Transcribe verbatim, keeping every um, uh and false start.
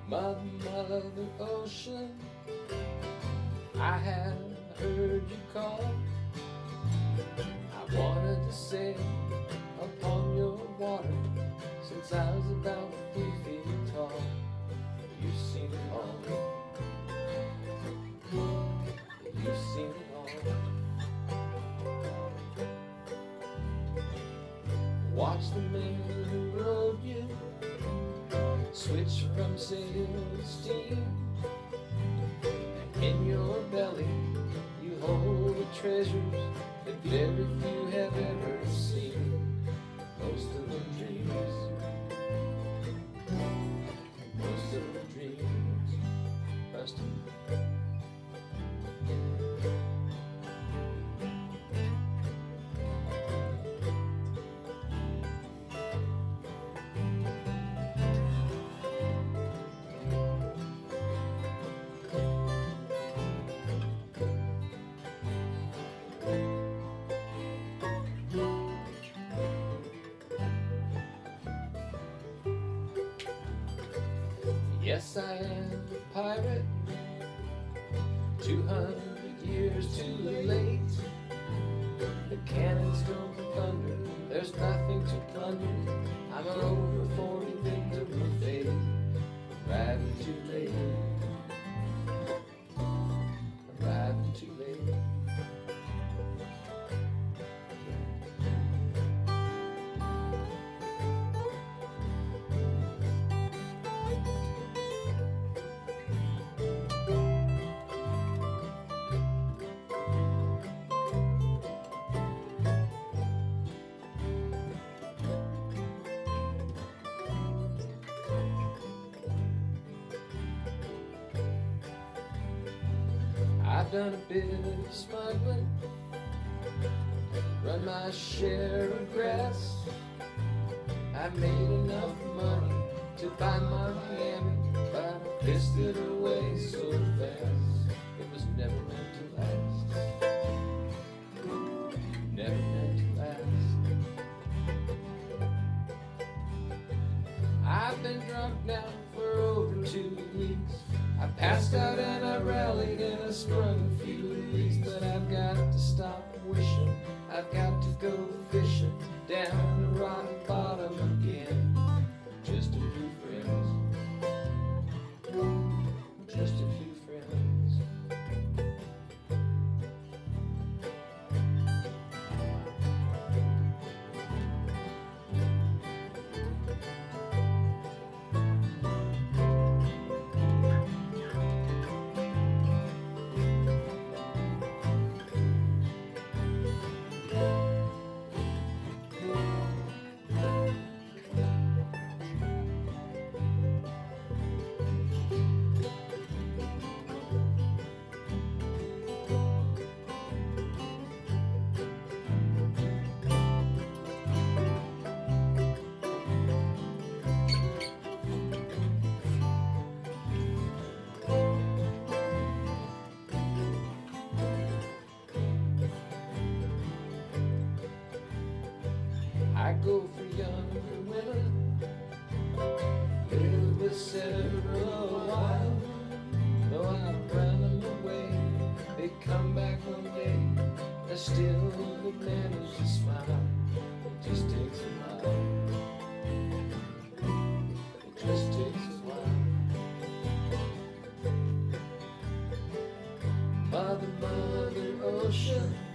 Mother, Mother Ocean, I have heard you call. I wanted to sail upon your water since I was about three feet tall. You've seen it all. You've seen it all. Watch the man who rode you switch from sail to steam, and in your belly you hold the treasures that very few have ever seen. Most of them dreams, most of them dreams, Rusty. Yes, I am a pirate, two hundred years too late. The cannons don't thunder, there's nothing to plunder. I'm an over forty victim of fate, arriving too late, arriving too late. I've done a bit of smuggling, run my share of grass. I made enough money to buy my Miami, but I pissed it away so fast. It was never meant to last, never meant to last. I've been drunk now for over two weeks. I passed out and I rallied and I sprung a few leaks, but I've got to stop wishing. I've got to go fishing down the rock bottom again. Just a few friends, just a few friends. I go for younger women, live with several while. Though I run them away, they come back one day. I still would manage to smile. It just takes a while. It just takes a while. Mother, Mother Ocean,